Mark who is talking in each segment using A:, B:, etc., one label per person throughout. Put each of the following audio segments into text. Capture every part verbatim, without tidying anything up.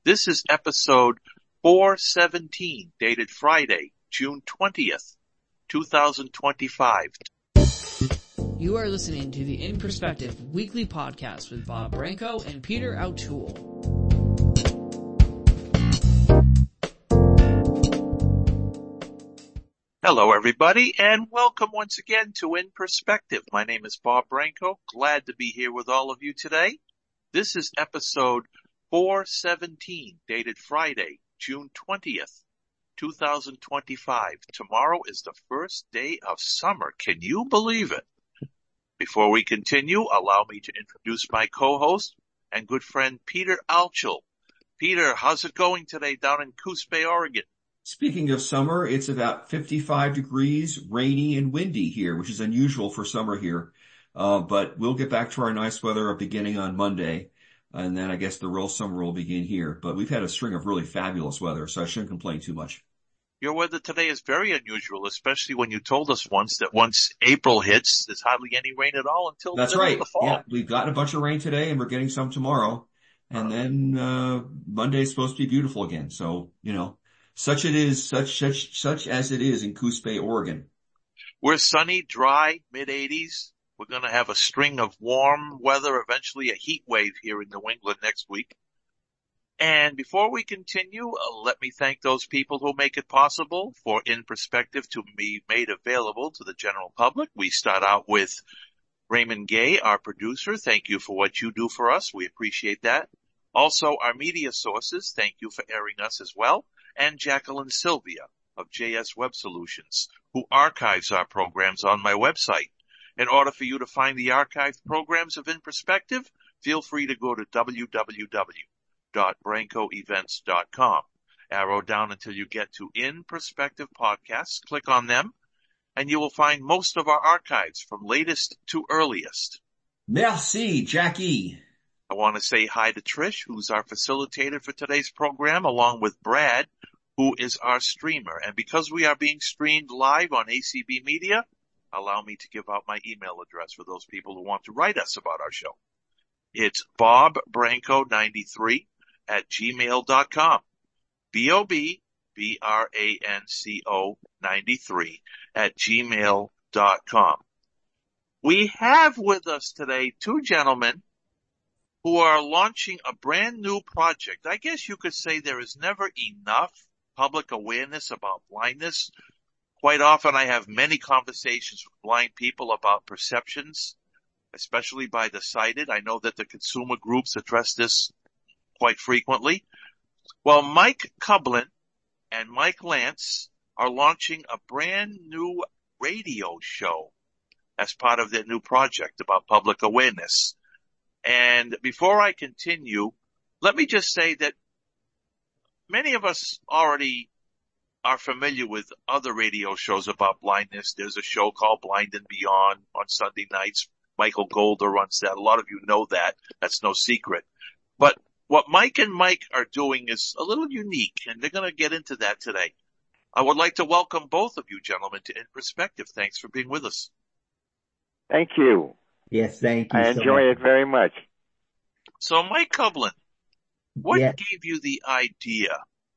A: This is episode four seventeen, dated Friday, June twentieth, twenty twenty-five.
B: You are listening to the In Perspective weekly podcast with Bob Branco and Peter O'Toole.
A: Hello, everybody, and welcome once again to In Perspective. My name is Bob Branco. Glad to be here with all of you today. This is episode four seventeen, dated Friday, June twentieth, twenty twenty-five. Tomorrow is the first day of summer. Can you believe it? Before we continue, allow me to introduce my co-host and good friend, Peter Altschul. Peter, how's it going today down in Coos Bay, Oregon?
C: Speaking of summer, it's about fifty-five degrees, rainy and windy here, which is unusual for summer here. Uh, but we'll get back to our nice weather beginning on Monday. And then I guess the real summer will begin here. But we've had a string of really fabulous weather, so I shouldn't complain too much.
A: Your weather today is very unusual, especially when you told us once that once April hits, there's hardly any rain at all until
C: That's
A: the middle
C: right.
A: of the fall.
C: Yeah, we've gotten a bunch of rain today and we're getting some tomorrow. And then, uh, Monday is supposed to be beautiful again. So, you know, such it is, such, such, such as it is in Coos Bay, Oregon.
A: We're sunny, dry, mid eighties. We're going to have a string of warm weather, eventually a heat wave here in New England next week. And before we continue, uh, let me thank those people who make it possible for In Perspective to be made available to the general public. We start out with Raymond Gay, our producer. Thank you for what you do for us. We appreciate that. Also, our media sources, thank you for airing us as well. And Jacqueline Sylvia of J S Web Solutions, who archives our programs on my website. In order for you to find the archived programs of In Perspective, feel free to go to w w w dot branco events dot com. Arrow down until you get to In Perspective Podcasts. Click on them, and you will find most of our archives from latest to earliest.
C: Merci, Jackie.
A: I want to say hi to Trish, who's our facilitator for today's program, along with Brad, who is our streamer. And because we are being streamed live on A C B Media, allow me to give out my email address for those people who want to write us about our show. It's bob branco ninety-three at gmail dot com. B O B B R A N C O ninety-three at gmail dot com. We have with us today two gentlemen who are launching a brand new project. I guess you could say there is never enough public awareness about blindness. Quite often I have many conversations with blind people about perceptions, especially by the sighted. I know that the consumer groups address this quite frequently. Well, Mike Kublin and Mike Lance are launching a brand new radio show as part of their new project about public awareness. And before I continue, let me just say that many of us already are familiar with other radio shows about blindness. There's a show called Blind and Beyond on Sunday nights. Michael Golder runs that. A lot of you know that. That's no secret. But what Mike and Mike are doing is a little unique, and they're going to get into that today. I would like to welcome both of you gentlemen to In Perspective. Thanks for being with us.
D: Thank you.
E: Yes, thank you.
D: I
E: so
D: enjoy
E: much.
D: it very much.
A: So, Mike Kublin, what
E: Yeah.
A: gave you the idea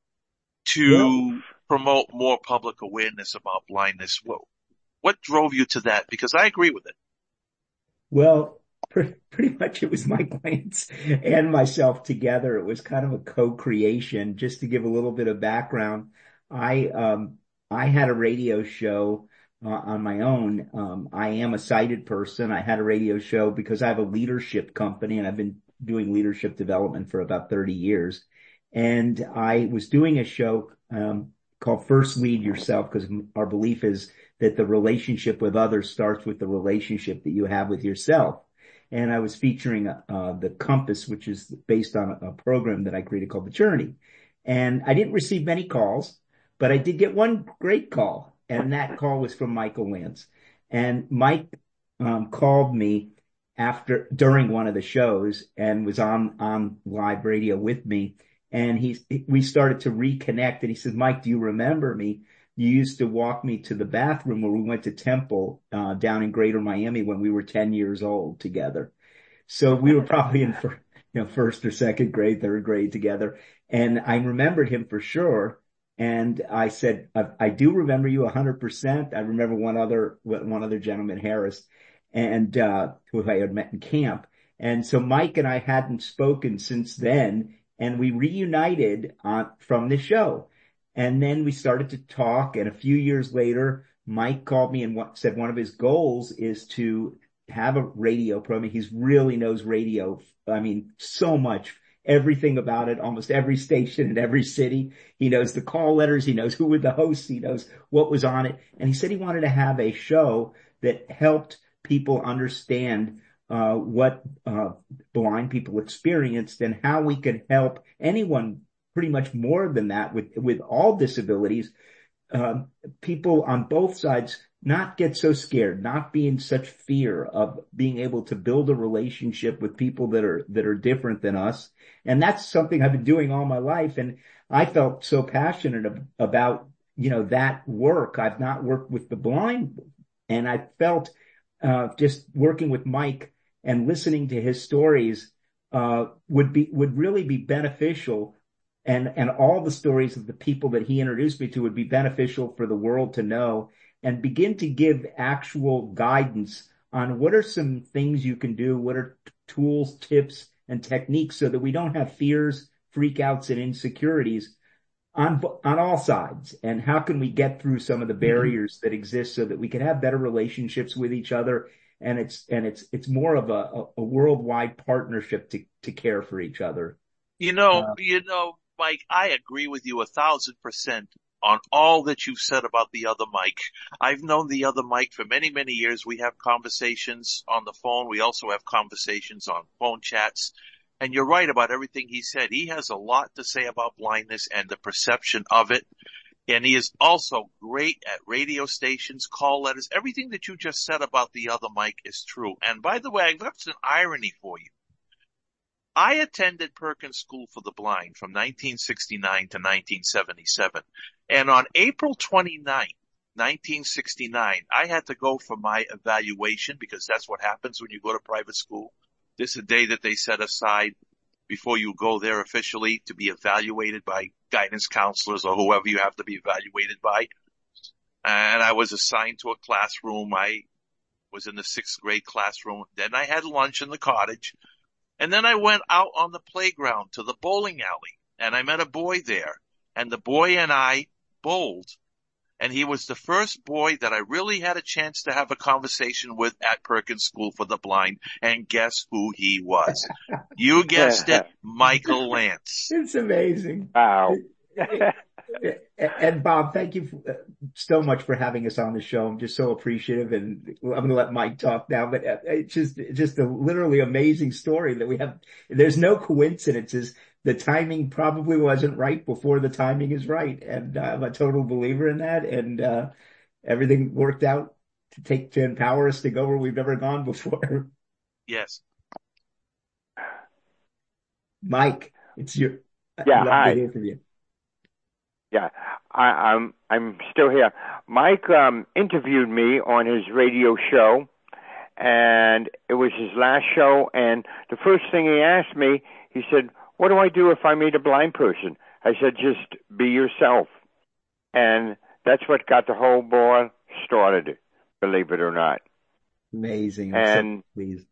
A: to promote more public awareness about blindness? What, what drove you to that? Because I agree with it.
E: Well, pre- pretty much it was Mike Lance and myself together. It was kind of a co-creation. Just to give a little bit of background, I um I had a radio show uh, on my own. Um, I am a sighted person. I had a radio show because I have a leadership company and I've been doing leadership development for about thirty years. And I was doing a show um called First Lead Yourself, because our belief is that the relationship with others starts with the relationship that you have with yourself. And I was featuring uh the Compass, which is based on a program that I created called The Journey. And I didn't receive many calls, but I did get one great call. And that call was from Michael Lance. And Mike um called me after, during one of the shows and was on, on live radio with me. And he's, we started to reconnect and he said, Mike, do you remember me? You used to walk me to the bathroom where we went to Temple, uh, down in Greater Miami when we were ten years old together. So we were probably in, for, you know, first or second grade, third grade together. And I remembered him for sure. And I said, I, I do remember you a hundred percent. I remember one other, one other gentleman, Harris, and, uh, who I had met in camp. And so Mike and I hadn't spoken since then, and we reunited on, from the show. And then we started to talk, and a few years later, Mike called me and what, said one of his goals is to have a radio program. He really knows radio. I mean, so much, everything about it, almost every station in every city. He knows the call letters. He knows who were the hosts. He knows what was on it. And he said he wanted to have a show that helped people understand uh, what uh, blind people experienced and how we could help anyone, pretty much more than that, with, with all disabilities, uh, people on both sides not get so scared, not be in such fear of being able to build a relationship with people that are, that are different than us. And that's something I've been doing all my life. And I felt so passionate about, you know, that work. I've not worked with the blind, and I felt, uh, just working with Mike and listening to his stories, uh, would be, would really be beneficial. And, and all the stories of the people that he introduced me to would be beneficial for the world to know, and begin to give actual guidance on what are some things you can do, what are t- tools, tips, and techniques, so that we don't have fears, freakouts, and insecurities on on all sides. And how can we get through some of the barriers mm-hmm. that exist so that we can have better relationships with each other? And it's and it's it's more of a, a, a worldwide partnership to to care for each other.
A: You know,
E: Uh,
A: you know, Mike, I agree with you a thousand percent on all that you've said about the other Mike. I've known the other Mike for many, many years. We have conversations on the phone. We also have conversations on phone chats. And you're right about everything he said. He has a lot to say about blindness and the perception of it. And he is also great at radio stations, call letters. Everything that you just said about the other Mike is true. And by the way, I've got an irony for you. I attended Perkins School for the Blind from nineteen sixty-nine to nineteen seventy-seven. And on April twenty-ninth, nineteen sixty-nine, I had to go for my evaluation, because that's what happens when you go to private school. This is a day that they set aside before you go there officially to be evaluated by guidance counselors or whoever you have to be evaluated by. And I was assigned to a classroom. I was in the sixth grade classroom. Then I had lunch in the cottage. And then I went out on the playground to the bowling alley, and I met a boy there, and the boy and I bowled. And he was the first boy that I really had a chance to have a conversation with at Perkins School for the Blind. And guess who he was? You guessed it, Michael Lance.
E: It's amazing.
D: Wow.
E: And Bob, thank you so much for having us on the show. I'm just so appreciative, and I'm going to let Mike talk now, but it's just, just a literally amazing story that we have. There's no coincidences. The timing probably wasn't right before the timing is right. And I'm a total believer in that. And, uh, everything worked out to take, to empower us to go where we've never gone before.
A: Yes.
E: Mike, it's your,
D: Yeah,
E: I'd love
D: hi.
E: to hear from you.
D: Yeah, I, I'm I'm still here. Mike um, interviewed me on his radio show, and it was his last show. And the first thing he asked me, he said, "What do I do if I meet a blind person?" I said, "Just be yourself," and that's what got the whole ball started. Believe it or not.
E: Amazing. I'm
D: And
E: so pleased.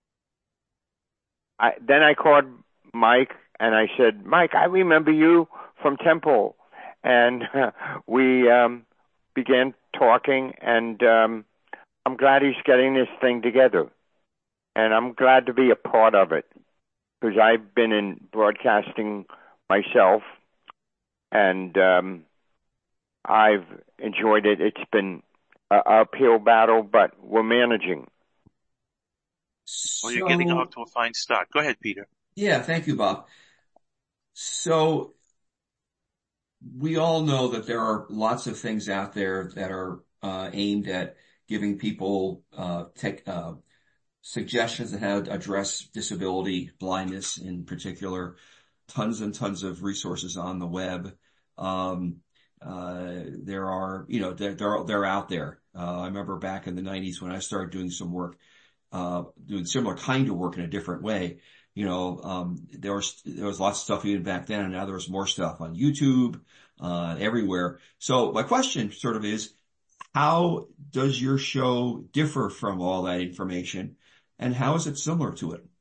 D: I, then I called Mike and I said, "Mike, I remember you from Temple." And uh, we um, began talking, and um, I'm glad he's getting this thing together. And I'm glad to be a part of it, because I've been in broadcasting myself, and um, I've enjoyed it. It's been an uphill battle, but we're managing.
A: Well, you're getting off to a fine start. Go ahead, Peter.
C: Yeah, thank you, Bob. So we all know that there are lots of things out there that are uh, aimed at giving people uh, tech, uh, suggestions on how to address disability, blindness in particular. Tons and tons of resources on the web. Um, uh, there are, you know, they're, they're, they're out there. Uh, I remember back in the nineties when I started doing some work, uh, doing similar kind of work in a different way. You know, um, there was, there was lots of stuff even back then, and now there's more stuff on YouTube, uh, everywhere. So my question sort of is, how does your show differ from all that information, and how is it similar to it?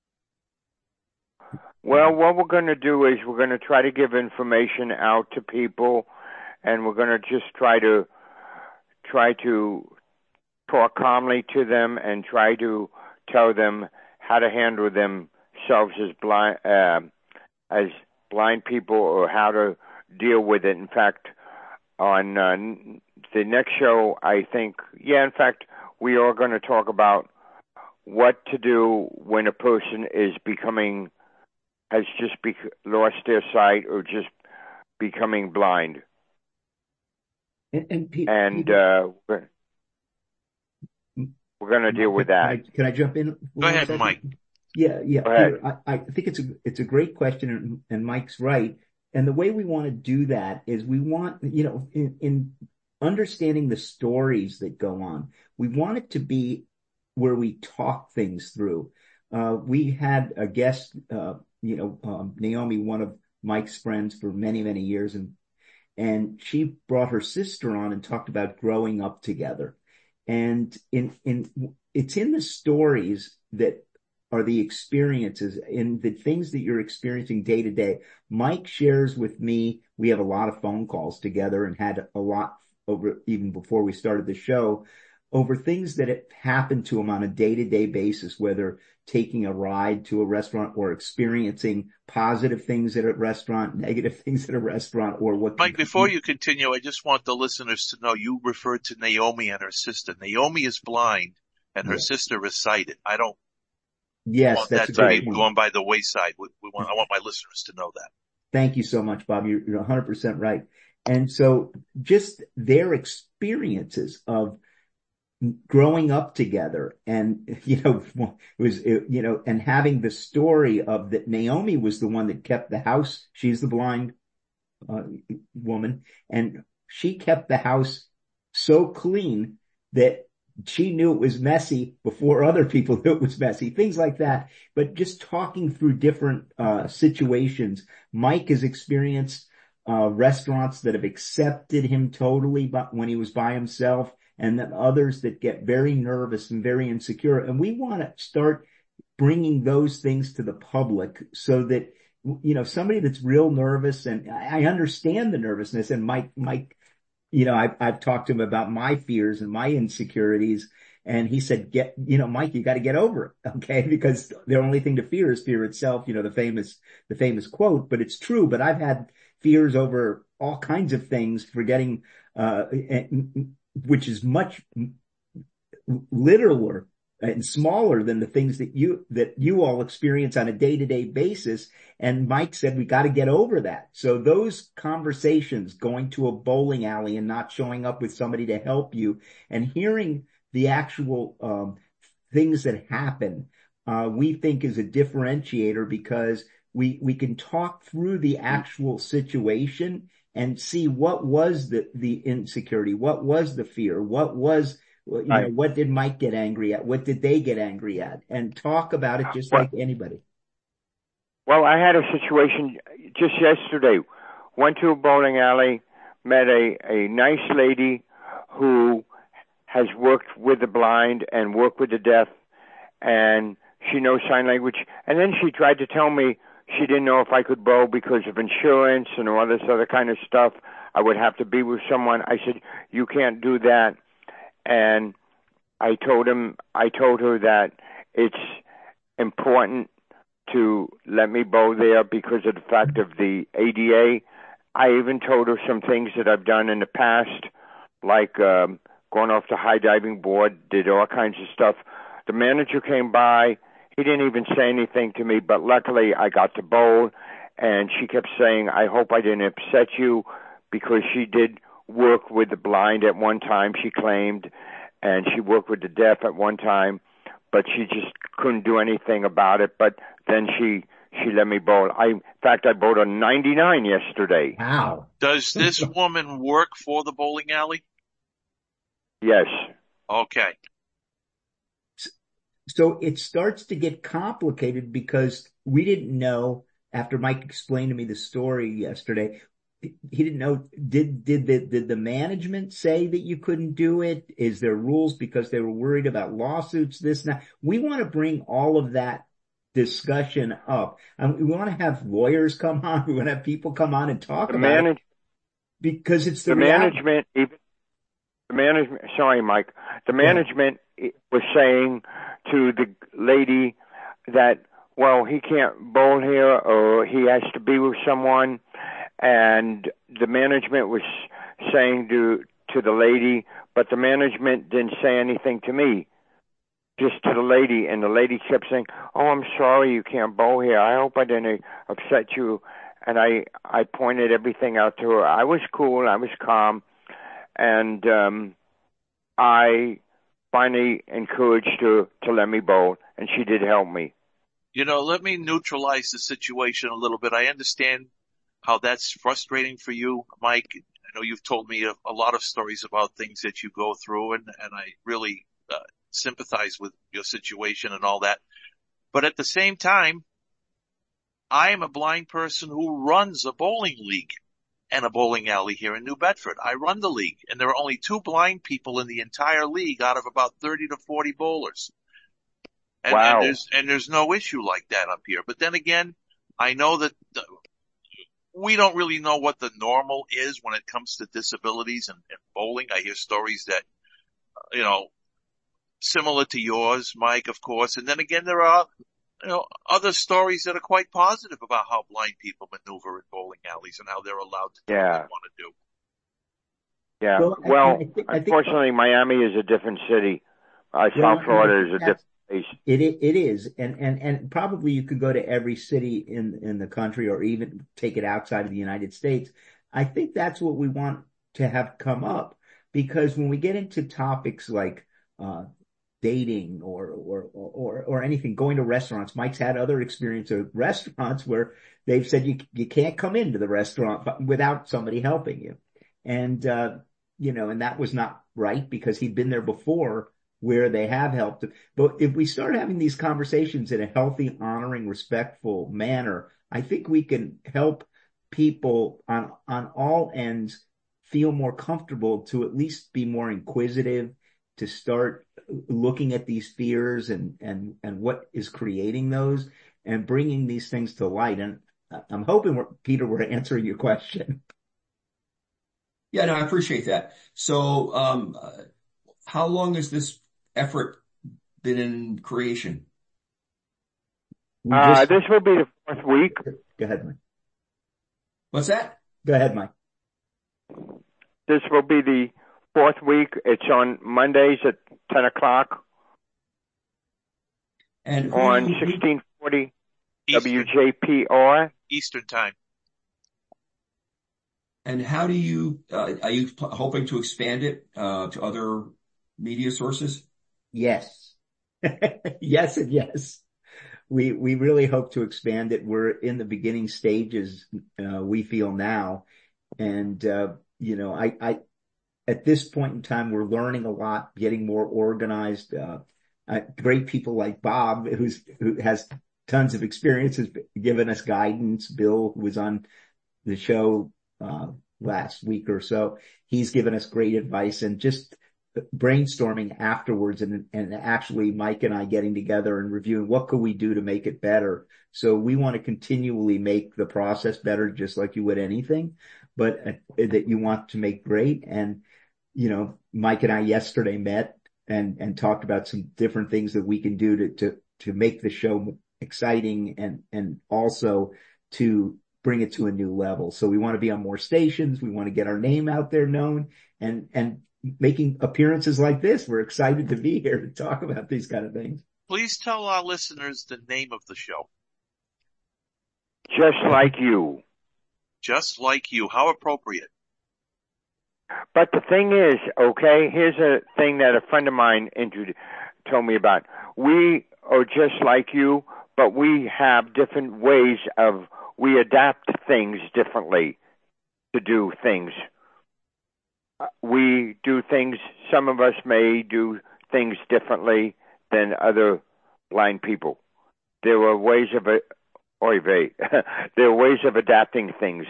D: Well, what we're going to do is we're going to try to give information out to people, and we're going to just try to try to talk calmly to them and try to tell them how to handle themselves as blind uh, as blind people, or how to deal with it. In fact, on uh, the next show, I think, yeah, in fact, we are going to talk about what to do when a person is becoming, has just be, lost their sight or just becoming blind.
E: And, and, P-
D: and
E: Peter,
D: uh, we're, we're going to deal with that.
E: Can I, can I jump in?
A: Go ahead, second? Mike.
E: Yeah, yeah.
D: Go ahead.
E: Peter, I, I think it's a it's a great question, and, and Mike's right. And the way we want to do that is we want, you know, in, in understanding the stories that go on, we want it to be where we talk things through. Uh, we had a guest, uh, you know, um, Naomi, one of Mike's friends for many, many years, and and she brought her sister on and talked about growing up together. And in in it's in the stories that are the experiences, in the things that you're experiencing day to day. Mike shares with me, we have a lot of phone calls together and had a lot over, even before we started the show, over things that have happened to him on a day-to-day basis, whether taking a ride to a restaurant or experiencing positive things at a restaurant, negative things at a restaurant, or what.
A: Mike, before you continue, I just want the listeners to know you referred to Naomi and her sister. Naomi is blind and her
E: Yeah.
A: sister is sighted. I don't
E: Yes,
A: want
E: that's
A: that
E: a
A: to
E: great
A: be
E: point.
A: going by the wayside. We, we want, I want my listeners to know that.
E: Thank you so much, Bob. You're, you're one hundred percent right. And so just their experiences of growing up together, and, you know, it was, you know, and having the story of that Naomi was the one that kept the house. She's the blind uh, woman, and she kept the house so clean that she knew it was messy before other people knew it was messy, things like that. But just talking through different uh situations. Mike has experienced uh restaurants that have accepted him totally, but when he was by himself, and then others that get very nervous and very insecure. And we want to start bringing those things to the public so that, you know, somebody that's real nervous, and I understand the nervousness, and Mike, Mike, you know, I've, I've talked to him about my fears and my insecurities, and he said, get, you know, Mike, you got to get over it. Okay. Because the only thing to fear is fear itself. You know, the famous, the famous quote, but it's true. But I've had fears over all kinds of things, forgetting, uh, which is much littler and smaller than the things that you, that you all experience on a day-to-day basis. And Mike said, we got to get over that. So those conversations, going to a bowling alley and not showing up with somebody to help you, and hearing the actual, um, things that happen, uh, we think is a differentiator, because we, we can talk through the actual situation and see what was the, the insecurity, what was the fear, what was, you know,
D: Right.
E: what did Mike get angry at? What did they get angry at? And talk about it just
D: Well-
E: like anybody.
D: Well, I had a situation just yesterday. Went to a bowling alley, met a, a nice lady who has worked with the blind and worked with the deaf, and she knows sign language. And then she tried to tell me she didn't know if I could bowl because of insurance and all this other kind of stuff. I would have to be with someone. I said, you can't do that. And I told him, I told her that it's important to let me bow there because of the fact of the A D A. I even told her some things that I've done in the past, like um, going off the high diving board, did all kinds of stuff. The manager came by. He didn't even say anything to me, but luckily I got to bowl, and she kept saying, I hope I didn't upset you, because she did work with the blind at one time, she claimed, and she worked with the deaf at one time, but she just couldn't do anything about it. But then she she let me bowl. I, in fact, I bowled a ninety-nine yesterday.
E: Wow.
A: Does this woman work for the bowling alley?
D: Yes.
A: Okay.
E: so it starts to get complicated because we didn't know, after Mike explained to me the story yesterday, he didn't know, did, did the, did the management say that you couldn't do it? Is there rules because they were worried about lawsuits, this and that? We want to bring all of that discussion up. And we want to have lawyers come on. We want to have people come on and talk
D: The
E: about
D: manage-
E: it because it's the,
D: the
E: reality.
D: management, even the management, sorry, Mike, the management was saying to the lady that, well, he can't bowl here or he has to be with someone. And the management was saying to, to the lady, but the management didn't say anything to me, just to the lady. And the lady kept saying, oh, I'm sorry you can't bowl here. I hope I didn't upset you. And I, I pointed everything out to her. I was cool. I was calm. And um, I finally encouraged her to let me bowl, and she did help me.
A: You know, let me neutralize the situation a little bit. I understand how that's frustrating for you, Mike. I know you've told me a, a lot of stories about things that you go through, and, and I really uh, sympathize with your situation and all that. But at the same time, I am a blind person who runs a bowling league and a bowling alley here in New Bedford. I run the league, and there are only two blind people in the entire league out of about thirty to forty bowlers. And,
D: Wow.
A: and there's, and there's no issue like that up here. But then again, I know that the, we don't really know what the normal is when it comes to disabilities and, and bowling. I hear stories that, you know, similar to yours, Mike, of course. And then again, there are, you know, other stories that are quite positive about how blind people maneuver in bowling alleys and how they're allowed to do
D: Yeah.
A: what they want to do.
D: Yeah.
E: Well,
D: Well,
E: I- I think- I think-
D: unfortunately, Miami is a different city. Uh,
E: Well,
D: South Florida is a
E: that's-
D: different place.
E: It it is, and and and probably you could go to every city in in the country, or even take it outside of the United States. I think that's what we want to have come up, because when we get into topics like uh, dating or or or or anything, going to restaurants, Mike's had other experience of restaurants where they've said you you can't come into the restaurant without somebody helping you, and uh, you know, and that was not right because he'd been there before, where they have helped. But if we start having these conversations in a healthy, honoring, respectful manner, I think we can help people on, on all ends feel more comfortable to at least be more inquisitive, to start looking at these fears and, and, and what is creating those and bringing these things to light. And I'm hoping we're, Peter, we're answering your question.
C: Yeah, no, I appreciate that. So, um, uh, how long has this effort been in creation?
E: We
D: Uh,
E: just-
D: this will be the fourth week.
E: Go ahead, Mike.
C: What's that?
E: Go ahead, Mike.
D: This will be the fourth week. It's on Mondays at ten o'clock
C: And who
D: on
C: do you-
D: sixteen forty
A: Eastern,
D: W J P R.
A: Eastern time.
C: and how do you, uh, are you pl- hoping to expand it, uh, to other media sources?
E: Yes. Yes and yes. We, we really hope to expand it. We're in the beginning stages, uh, we feel now. And, uh, you know, I, I, at this point in time, we're learning a lot, getting more organized. Uh, uh great people like Bob, who's, who has tons of experience, has given us guidance. Bill, who was on the show, uh, last week or so, he's given us great advice, and just brainstorming afterwards, and, and actually Mike and I getting together and reviewing what could we do to make it better. So we want to continually make the process better, just like you would anything, but uh, that you want to make great. And, you know, Mike and I yesterday met and, and talked about some different things that we can do to, to, to make the show exciting and, and also to bring it to a new level. So we want to be on more stations. We want to get our name out there known, and, and making appearances like this. We're excited to be here to talk about these kind of things.
A: Please tell our listeners the name of the show.
D: Just like you.
A: Just like you. How appropriate.
D: But the thing is, okay, here's a thing that a friend of mine intro- told me about. We are just like you, but we have different ways of, we adapt things differently to do things. We do things, some of us may do things differently than other blind people. There are ways of it. Oy vey. There are ways of adapting things.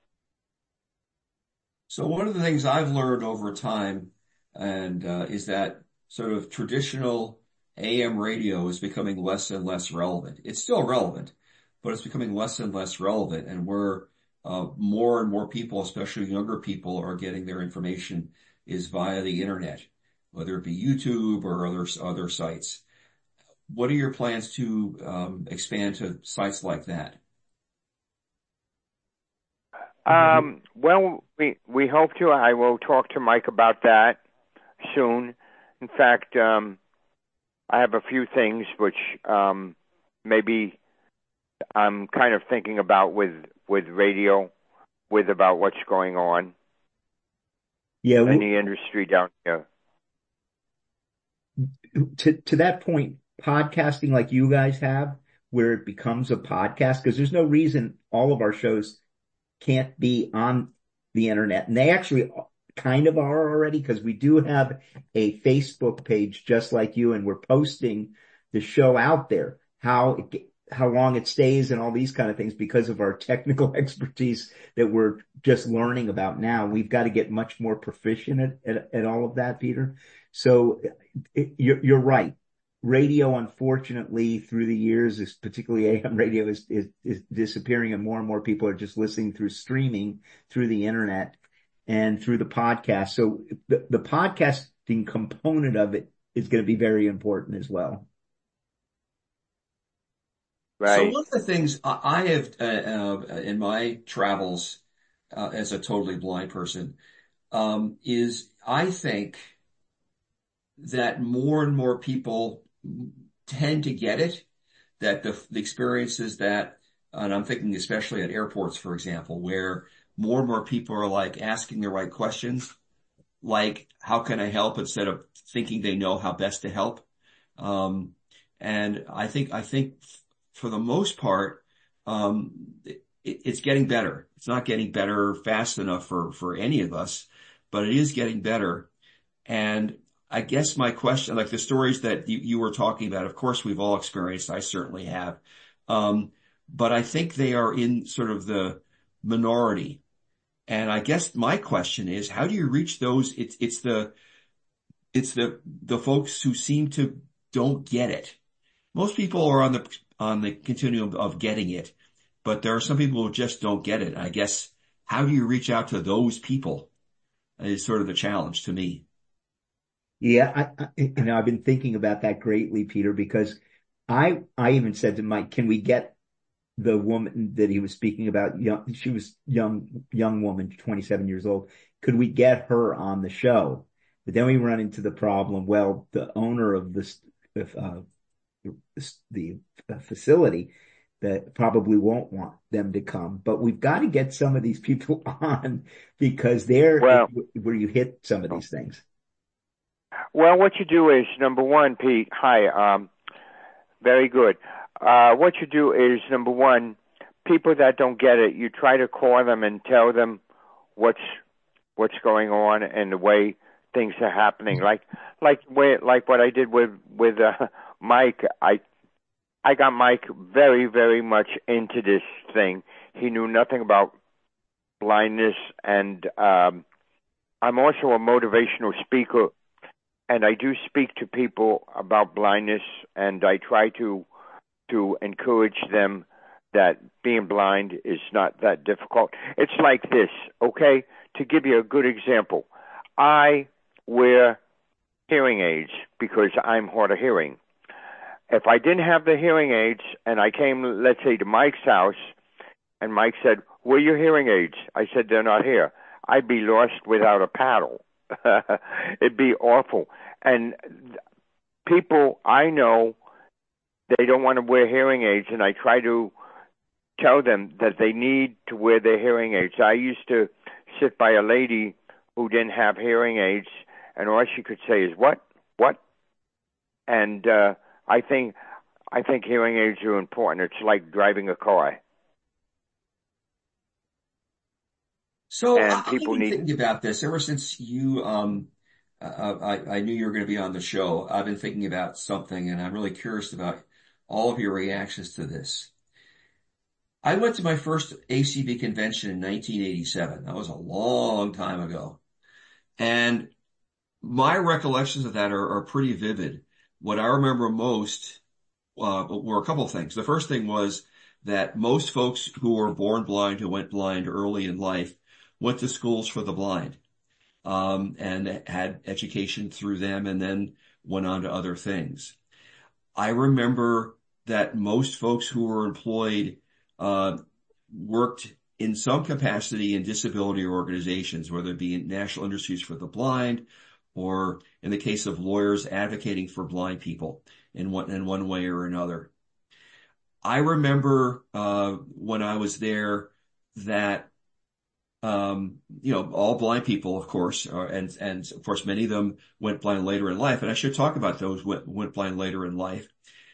C: So one of the things I've learned over time, and uh, is that sort of traditional A M radio is becoming less and less relevant. It's still relevant, but it's becoming less and less relevant, and we're uh, more and more people, especially younger people, are getting their information is via the internet, whether it be YouTube or other other sites. What are your plans to um, expand to sites like that?
D: Um, well, we we hope to. I will talk to Mike about that soon. In fact, um, I have a few things which um, maybe I'm kind of thinking about with with radio, with about what's going on
E: Yeah,
D: in the industry down here.
E: To to that point, podcasting like you guys have, where it becomes a podcast, because there's no reason all of our shows can't be on the internet. And they actually kind of are already, because we do have a Facebook page just like you, and we're posting the show out there, how it, how long it stays and all these kind of things because of our technical expertise that we're just learning about now. We've got to get much more proficient at, at, at all of that, Peter. So it, you're, you're right. Radio, unfortunately, through the years, is particularly A M radio, is, is, is disappearing, and more and more people are just listening through streaming, through the internet, and through the podcast. So the, the podcasting component of it is going to be very important as well.
D: Right.
C: So one of the things I have uh, uh, in my travels uh, as a totally blind person um, is I think that more and more people tend to get it, that the, the experiences that, and I'm thinking especially at airports, for example, where more and more people are like asking the right questions, like, how can I help, instead of thinking they know how best to help. Um, and I think, I think for the most part, um, it, it's getting better. It's not getting better fast enough for, for any of us, but it is getting better. And I guess my question, like the stories that you, you were talking about, of course, we've all experienced. I certainly have. Um, but I think they are in sort of the minority. And I guess my question is, how do you reach those? It's, it's the, it's the, the folks who seem to don't get it. Most people are on the, on the continuum of getting it, but there are some people who just don't get it. I guess, how do you reach out to those people is sort of the challenge to me.
E: Yeah, I, I, you know, I've been thinking about that greatly, Peter, because I, I even said to Mike, can we get the woman that he was speaking about? Young, she was young, young woman, twenty-seven years old. Could we get her on the show? But then we run into the problem. Well, the owner of this, uh, the facility that probably won't want them to come, but we've got to get some of these people on, because they're
D: well,
E: where you hit some of these things.
D: Well, what you do is, number one, Pete, hi, um, very good. Uh, what you do is, number one, people that don't get it, you try to call them and tell them what's, what's going on and the way things are happening. Like, like, like what I did with, with, uh, Mike. I, I got Mike very, very much into this thing. He knew nothing about blindness, and, um, I'm also a motivational speaker. And I do speak to people about blindness, and I try to to encourage them that being blind is not that difficult. It's like this, okay? To give you a good example, I wear hearing aids because I'm hard of hearing. If I didn't have the hearing aids and I came, let's say, to Mike's house, and Mike said, "Where are your hearing aids?" I said, "They're not here." I'd be lost without a paddle. It'd be awful. And people I know, they don't want to wear hearing aids, and I try to tell them that they need to wear their hearing aids. I used to sit by a lady who didn't have hearing aids, and all she could say is, "What? What?" And uh, I think I think hearing aids are important. It's like driving a car.
C: So
D: and
C: I've
D: people
C: been
D: need
C: thinking about this ever since you, um, uh, I, I knew you were going to be on the show. I've been thinking about something, and I'm really curious about all of your reactions to this. I went to my first A C B convention in nineteen eighty-seven. That was a long time ago. And my recollections of that are, are pretty vivid. What I remember most uh, were a couple of things. The first thing was that most folks who were born blind, who went blind early in life, went to schools for the blind, um, and had education through them and then went on to other things. I remember that most folks who were employed uh worked in some capacity in disability organizations, whether it be in National Industries for the Blind or in the case of lawyers advocating for blind people in one, in one way or another. I remember uh when I was there that um you know, all blind people, of course, are, and and of course many of them went blind later in life, and I should talk about those who went, went blind later in life.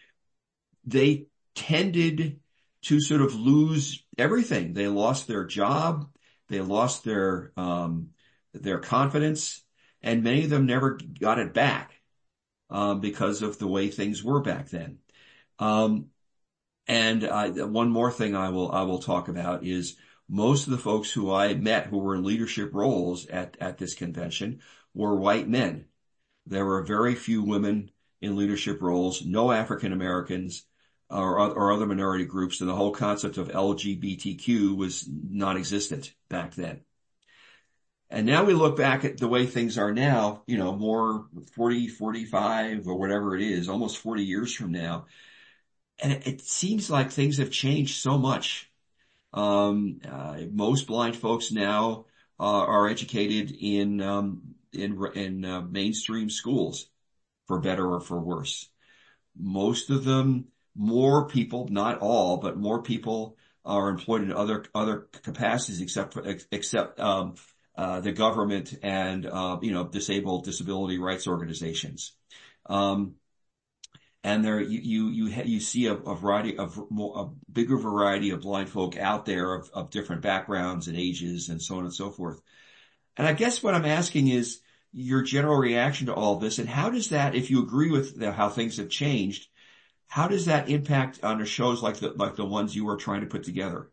C: They tended to sort of lose everything. They lost their job, they lost their um their confidence, and many of them never got it back um because of the way things were back then. Um and I, one more thing I will I will talk about is most of the folks who I met who were in leadership roles at at this convention were white men. There were very few women in leadership roles, no African Americans or, or other minority groups, and the whole concept of L G B T Q was non-existent back then. And now we look back at the way things are now, you know, more forty, forty-five or whatever it is, almost forty years from now. And it, it seems like things have changed so much. Um, uh, most blind folks now uh, are educated in, um, in, in uh, mainstream schools, for better or for worse. Most of them, more people, not all, but more people are employed in other, other capacities except for, except, um, uh, the government and, uh, you know, disabled disability rights organizations. Um, and there, you, you, you, ha- you see a, a variety of, more, a bigger variety of blind folk out there of, of different backgrounds and ages and so on and so forth. And I guess what I'm asking is your general reaction to all this, and how does that, if you agree with the, how things have changed, how does that impact on the shows like the, like the ones you were trying to put together?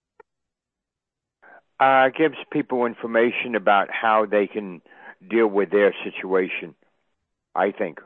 D: Uh, it gives people information about how they can deal with their situation, I think.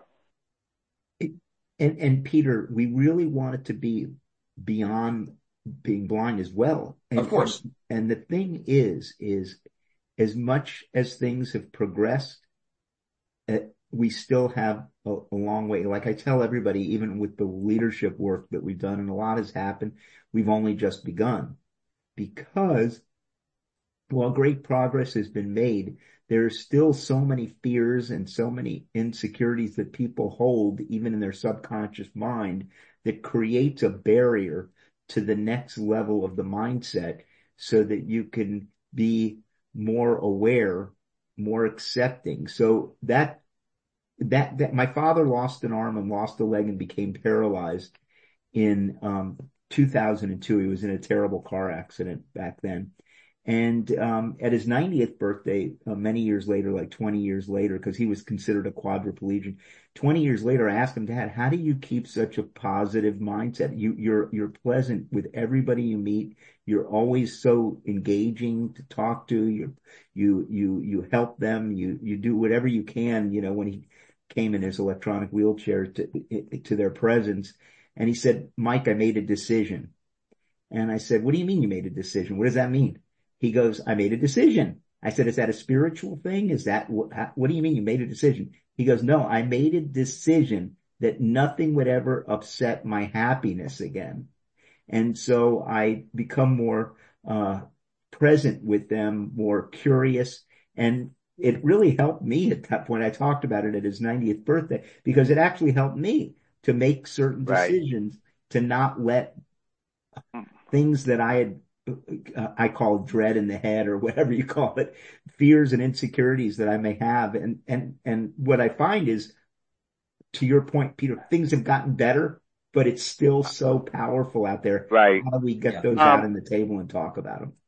E: And, and Peter, we really want it to be beyond being blind as well. And,
C: of course.
E: And the thing is, is as much as things have progressed, uh, we still have a, a long way. Like I tell everybody, even with the leadership work that we've done, and a lot has happened, we've only just begun. Because while great progress has been made, there are still so many fears and so many insecurities that people hold, even in their subconscious mind, that creates a barrier to the next level of the mindset so that you can be more aware, more accepting. So that, that, that my father lost an arm and lost a leg and became paralyzed in, um, two thousand two. He was in a terrible car accident back then. And um at his ninetieth birthday, uh, many years later, like twenty years later, because he was considered a quadriplegic, twenty years later, I asked him, Dad, how do you keep such a positive mindset? You, you're, you're pleasant with everybody you meet. You're always so engaging to talk to. You, you, you, you help them. You, you do whatever you can. You know, when he came in his electronic wheelchair to, to their presence, and he said, Mike, I made a decision. And I said, what do you mean you made a decision? What does that mean? He goes, I made a decision. I said, is that a spiritual thing? Is that what, what do you mean you made a decision? He goes, no, I made a decision that nothing would ever upset my happiness again. And so I become more, uh, present with them, more curious. And it really helped me at that point. I talked about it at his ninetieth birthday because it actually helped me to make certain
D: Right.
E: decisions, to not let things that I had Uh, I call dread in the head or whatever you call it, fears and insecurities that I may have. And, and, and what I find is, to your point, Peter, things have gotten better, but it's still so powerful out there.
D: Right.
E: How do we get
C: Yeah.
E: those
D: Um,
E: out on the table and talk about them?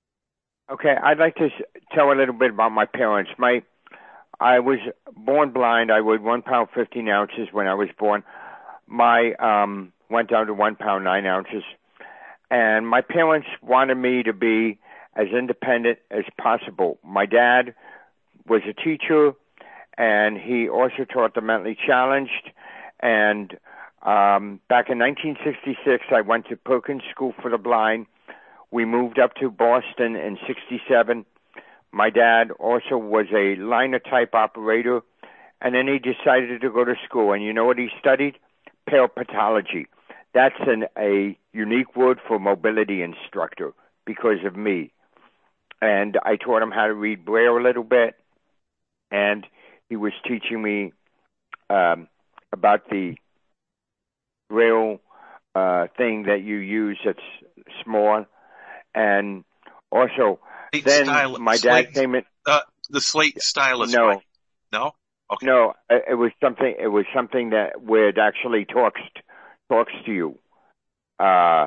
D: Okay, I'd like to s- tell a little bit about my parents. My, I was born blind. I weighed one pound fifteen ounces when I was born. My um, went down to one pound, nine ounces. And my parents wanted me to be as independent as possible. My dad was a teacher, and he also taught the mentally challenged. And um, back in nineteen sixty-six, I went to Perkins School for the Blind. We moved up to Boston in sixty-seven. My dad also was a linotype operator, and then he decided to go to school. And you know what he studied? Paleopathology. That's an, a unique word for mobility instructor because of me. And I taught him how to read Braille a little bit, and he was teaching me um, about the Braille uh, thing that you use that's small. And also,
A: Slate
D: then
A: style,
D: my dad
A: slate,
D: came in.
A: Uh, the slate stylus.
D: No.
A: Mike. No? Okay.
D: No, it was something, it was something that where it actually talks, talks to you. Uh,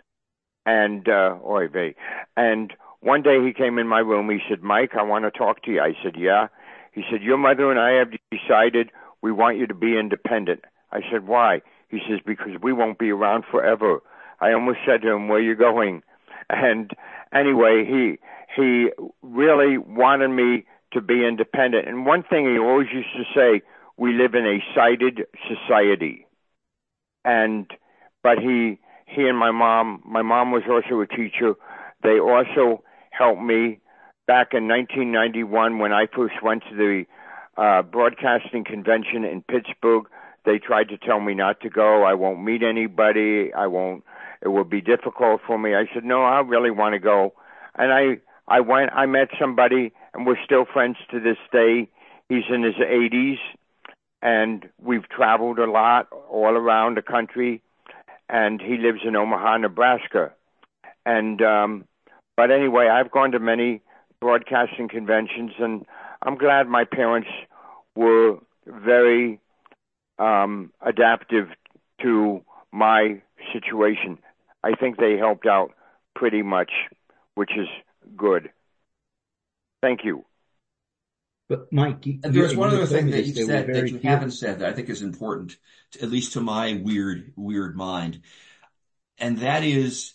D: and, uh, oy vey. And one day he came in my room. He said, Mike, I want to talk to you. I said, yeah. He said, your mother and I have decided we want you to be independent. I said, why? He says, because we won't be around forever. I almost said to him, where are you going? And anyway, he, he really wanted me to be independent. And one thing he always used to say, we live in a sighted society. And, but he, he and my mom, my mom was also a teacher. They also helped me back in nineteen ninety-one when I first went to the uh, broadcasting convention in Pittsburgh. They tried to tell me not to go. I won't meet anybody. I won't, it will be difficult for me. I said, no, I really want to go. And I, I went, I met somebody, and we're still friends to this day. He's in his eighties, and we've traveled a lot all around the country, and he lives in Omaha, Nebraska. And, um, but anyway, I've gone to many broadcasting conventions, and I'm glad my parents were very um, adaptive to my situation. I think they helped out pretty much, which is good. Thank you.
E: But Mike, you,
C: there's
E: you,
C: one
E: you
C: other thing that
E: this,
C: you said that you
E: few.
C: haven't said that I think is important, to, at least to my weird, weird mind. And that is,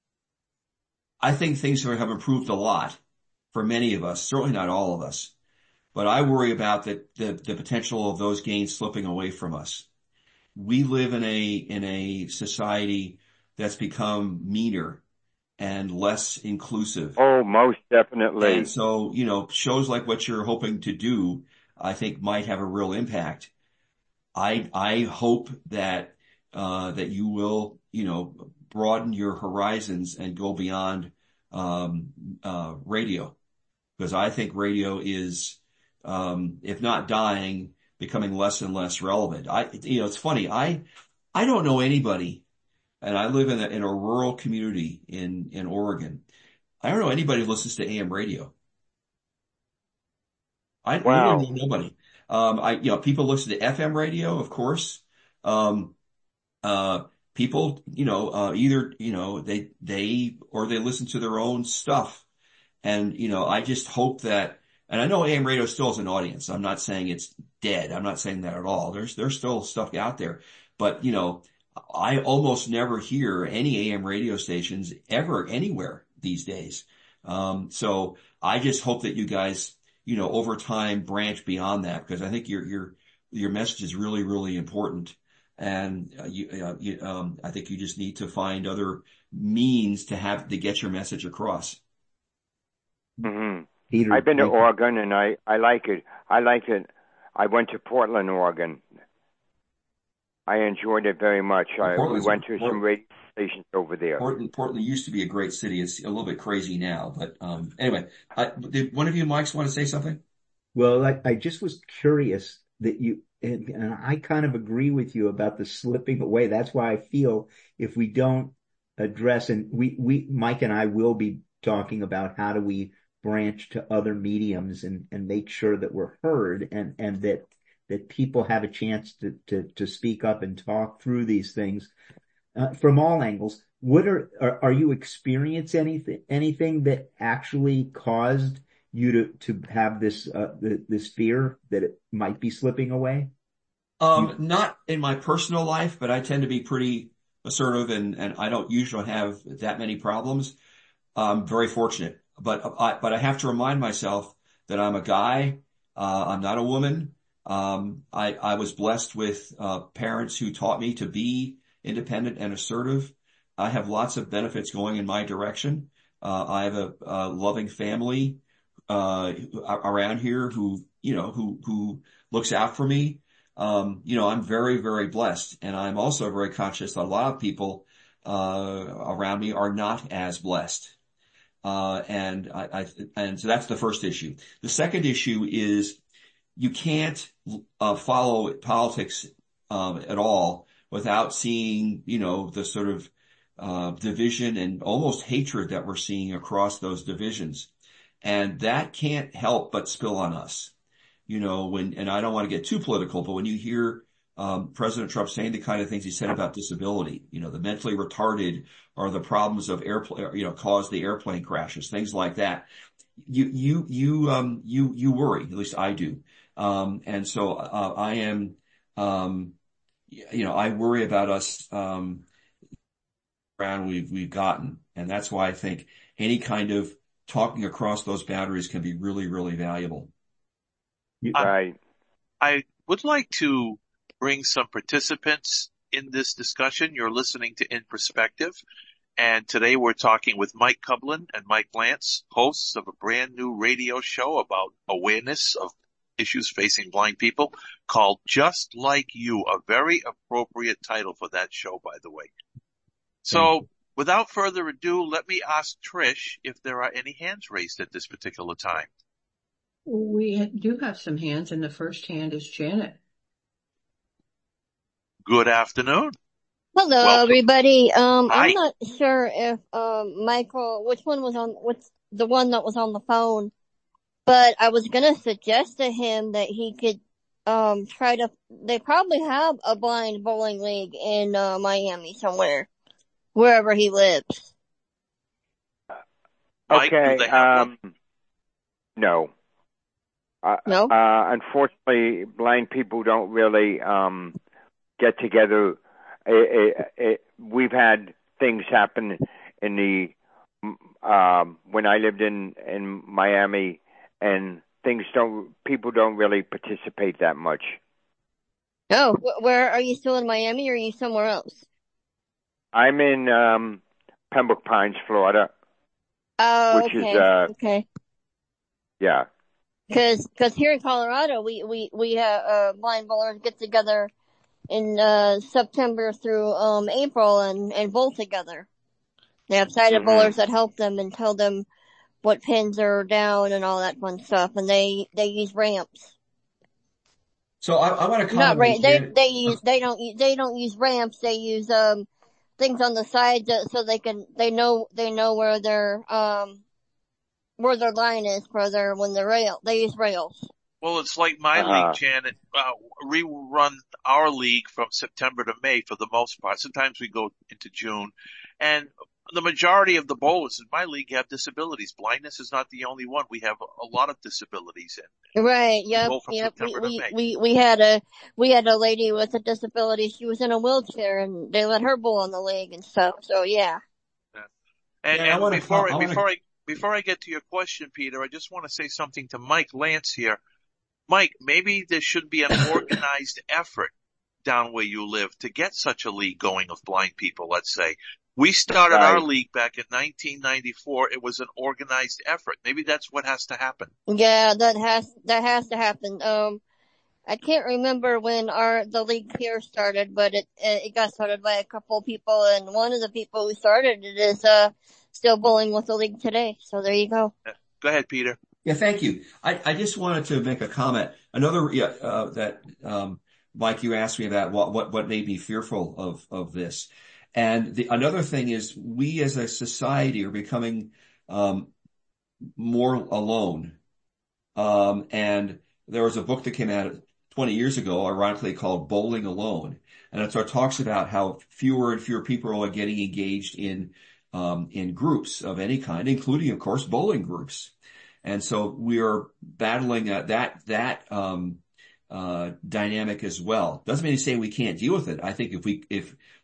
C: I think things have improved a lot for many of us, certainly not all of us. But I worry about the, the, the potential of those gains slipping away from us. We live in a, in a society that's become meaner and less inclusive.
D: Oh, most definitely.
C: And so, you know, shows like what you're hoping to do, I think might have a real impact. I, I hope that, uh, that you will, you know, broaden your horizons and go beyond, um, uh, radio. Because I think radio is, um, if not dying, becoming less and less relevant. I, you know, it's funny. I, I don't know anybody, and I live in a, in a rural community in, in Oregon. I don't know anybody who listens to A M radio. I,
D: wow.
C: I don't know nobody. Um, I, you know, people listen to F M radio, of course. Um, uh, people, you know, uh, either, you know, they, they, or they listen to their own stuff. And, you know, I just hope that, and I know A M radio still has an audience. I'm not saying it's dead. I'm not saying that at all. There's, there's still stuff out there, but, you know, I almost never hear any A M radio stations ever anywhere these days. Um, so I just hope that you guys, you know, over time branch beyond that, because I think your, your, your message is really, really important. And uh, you, uh, you, um, I think you just need to find other means to have, to get your message across.
D: Mm-hmm.
E: Peter,
D: I've been to
E: Peter.
D: Oregon, and I, I like it. I like it. I went to Portland, Oregon. I enjoyed it very much. I, we went to
C: Port-
D: some radio stations over there.
C: Portland, Portland used to be a great city. It's a little bit crazy now, but um, anyway, I, did one of you, Mikes, want to say something?
E: Well, I, I just was curious that you, and, and I kind of agree with you about the slipping away. That's why I feel if we don't address, and we, we, Mike and I will be talking about how do we branch to other mediums and, and make sure that we're heard and, and that, that people have a chance to, to, to speak up and talk through these things, uh, from all angles. What are, are, are you experiencing anything, anything that actually caused you to, to have this, uh, this fear that it might be slipping away?
C: Um, not in my personal life, but I tend to be pretty, assertive and, and I don't usually have that many problems. I'm very fortunate, but I, but I have to remind myself that I'm a guy. Uh, I'm not a woman. Um, I, I was blessed with, uh, parents who taught me to be independent and assertive. I have lots of benefits going in my direction. Uh, I have a, a loving family, uh, around here who, you know, who, who looks out for me. Um, you know, I'm very, very blessed. And I'm also very conscious that a lot of people, uh, around me are not as blessed. Uh, and I, I, and so that's the first issue. The second issue is you can't, uh, follow politics, um, at all without seeing, you know, the sort of, uh, division and almost hatred that we're seeing across those divisions. And that can't help but spill on us. You know, when, and I don't want to get too political, but when you hear, um, President Trump saying the kind of things he said about disability, you know, the mentally retarded or the problems of airplane, you know, cause the airplane crashes, things like that. You, you, you, um, you, you worry, at least I do. Um, and so, uh, I am, um, you know, I worry about us, um, around we've, we've gotten. And that's why I think any kind of talking across those boundaries can be really, really valuable.
D: Right.
A: I would like to bring some participants in this discussion. You're listening to In Perspective, and today we're talking with Mike Kublin and Mike Lantz, hosts of a brand new radio show about awareness of issues facing blind people called Just Like You, a very appropriate title for that show, by the way. So without further ado, let me ask Trish if there are any hands raised at this particular time.
F: We do have some hands, and the first hand is Janet.
A: Good afternoon.
G: Hello,
A: Welcome.
G: everybody. Um,
A: Hi.
G: I'm not sure if um Michael, which one was on, what's the one that was on the phone, but I was gonna suggest to him that he could um try to. They probably have a blind bowling league in uh, Miami somewhere, wherever he lives.
A: Mike, do
D: Okay.
A: they have one?
D: Um, no. Uh,
G: No?
D: Uh, unfortunately, blind people don't really um, get together. It, it, it, we've had things happen in the um, when I lived in in Miami, and things don't. People don't really participate that much.
G: Oh, wh- where are you still in Miami, or are you somewhere else?
D: I'm in um, Pembroke Pines, Florida.
G: Oh,
D: Which is,
G: okay,
D: uh,
G: okay.
D: Yeah.
G: Cause, cause here in Colorado, we, we, we have, uh, blind bowlers get together in, uh, September through, um, April and, and bowl together. They have sighted
D: Mhm.
G: bowlers that help them and tell them what pins are down and all that fun stuff, and they, they use ramps.
C: So I, I want to
G: Not
C: comment.
G: ramp, they,
C: Janet.
G: they use, they don't use, they don't use ramps, they use, um, things on the side that, so they can, they know, they know where their, um, where their line is for their, when the rail, they use rails.
A: Well, it's like my
D: Uh-huh.
A: league, Janet. Uh, we run our league from September to May for the most part. Sometimes we go into June. And the majority of the bowlers in my league have disabilities. Blindness is not the only one. We have a lot of disabilities in.
G: Right,
A: We
G: yep,
A: bowl from
G: yep, we,
A: September to
G: we,
A: May.
G: we, we had a, we had a lady with a disability, she was in a wheelchair and they let her bowl in the league and stuff, so yeah.
A: And,
C: Yeah, I
A: and
C: wanna
A: before,
C: com-
A: I,
C: I wanna-
A: before I, before I get to your question, Peter, I just want to say something to Mike Lantz here. Mike, maybe there should be an organized effort down where you live to get such a league going of blind people, let's say. We started our
D: Right.
A: league back in nineteen ninety-four. It was an organized effort. Maybe that's what has to happen.
G: Yeah, that has, that has to happen. Um, I can't remember when our, the league here started, but it, it got started by a couple of people, and one of the people who started it is, uh, still bowling with the league today, so there you go.
A: Go ahead, Peter.
C: Yeah, thank you. I, I just wanted to make a comment. Another, yeah, uh, that, um, Mike, you asked me about what, what, what made me fearful of, of this. And the, another thing is we as a society are becoming, um, more alone. Um, and there was a book that came out twenty years ago, ironically called Bowling Alone. And it sort of talks about how fewer and fewer people are getting engaged in, um, in groups of any kind, including, of course, bowling groups. And so we are battling uh, that, that, um, uh, dynamic as well. Doesn't mean to say we can't deal with it. I think if we, if,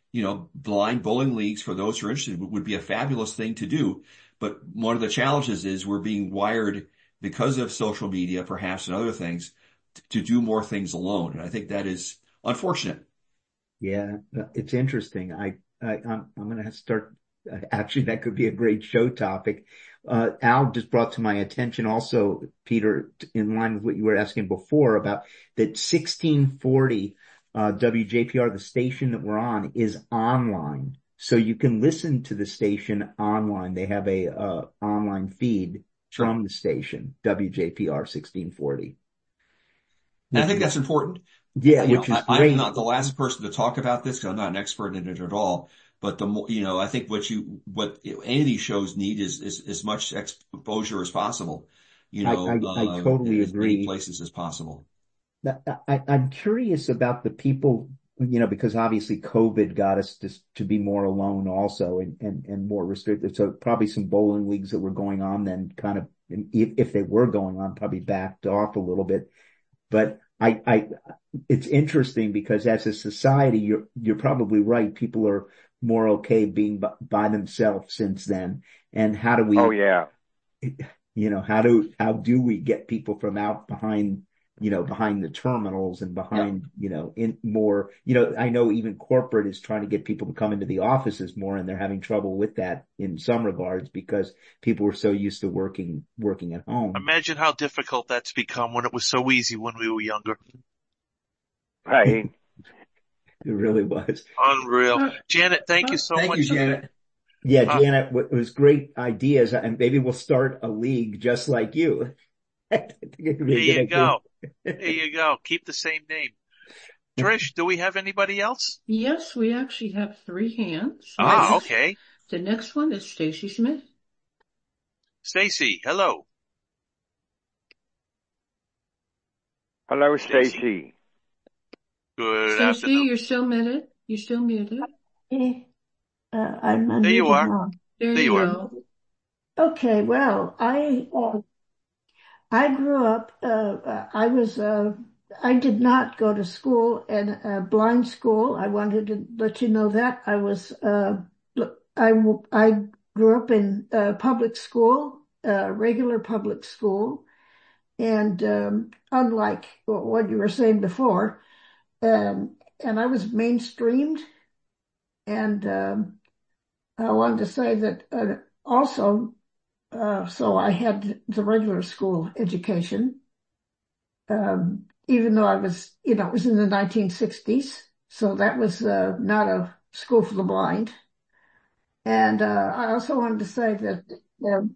C: you know, blind bowling leagues for those who are interested would be a fabulous thing to do. But one of the challenges is we're being wired because of social media, perhaps, and other things to do more things alone. And I think that is unfortunate.
E: Yeah, it's interesting. I, I I'm, I'm going to start. Actually, that could be a great show topic. Uh, Al just brought to my attention also, Peter, in line with what you were asking before about that sixteen forty, uh, W J P R, the station that we're on, is online. So you can listen to the station online. They have a, uh, online feed
C: Sure.
E: from the station, W J P R sixteen forty.
C: And I think that's important.
E: Yeah,
C: You
E: which
C: know,
E: is
C: I,
E: great.
C: I'm not the last person to talk about this because I'm not an expert in it at all. But the more, you know, I think what you, what any of these shows need is, is as much exposure as possible, you know,
E: I, I, I
C: uh,
E: totally
C: in as many
E: agree.
C: places as possible.
E: I, I'm curious about the people, you know, because obviously COVID got us to, to be more alone also and, and, and more restricted. So probably some bowling leagues that were going on then kind of, if, if they were going on, probably backed off a little bit. But I, I, it's interesting because as a society, you're, you're probably right. People are more okay being by, by themselves since then. And how do we,
D: Oh, yeah.
E: you know, how do, how do we get people from out behind, you know, behind the terminals and behind,
C: Yeah.
E: you know, in more, you know, I know even corporate is trying to get people to come into the offices more and they're having trouble with that in some regards because people were so used to working, working at home.
A: Imagine how difficult that's become when it was so easy when we were younger.
D: Right.
E: It really was.
A: Unreal.
F: Uh,
A: Janet, thank you so
C: Thank
A: much.
C: you, Janet.
E: Yeah,
A: Uh,
E: Janet, it was great ideas and maybe we'll start a league just like you. I think it could be
A: There
E: a good
A: you
E: idea.
A: go. There you go. Keep the same name. Trish, do we have anybody else?
F: Yes, we actually have three hands.
A: Ah, okay.
F: The next one is Stacy Smith.
A: Stacy, hello.
D: Hello,
A: Stacy.
D: Stacy.
A: Good
F: Stacy,
A: afternoon.
F: you're still muted. You're still muted.
H: Okay. Uh, I'm
A: There you
H: unmuted
A: are.
H: now.
F: There
A: There
F: you
A: you are.
F: go.
H: Okay, well, I uh, I grew up. Uh, uh, I was. Uh, I did not go to school and uh, blind school. I wanted to let you know that I was. Uh, I I grew up in uh, public school, uh, regular public school, and um, unlike what you were saying before, um, and I was mainstreamed, and um, I wanted to say that uh, also. Uh, so I had the regular school education, um, even though I was, you know, it was in the nineteen sixties. So that was uh, not a school for the blind. And uh, I also wanted to say that, um,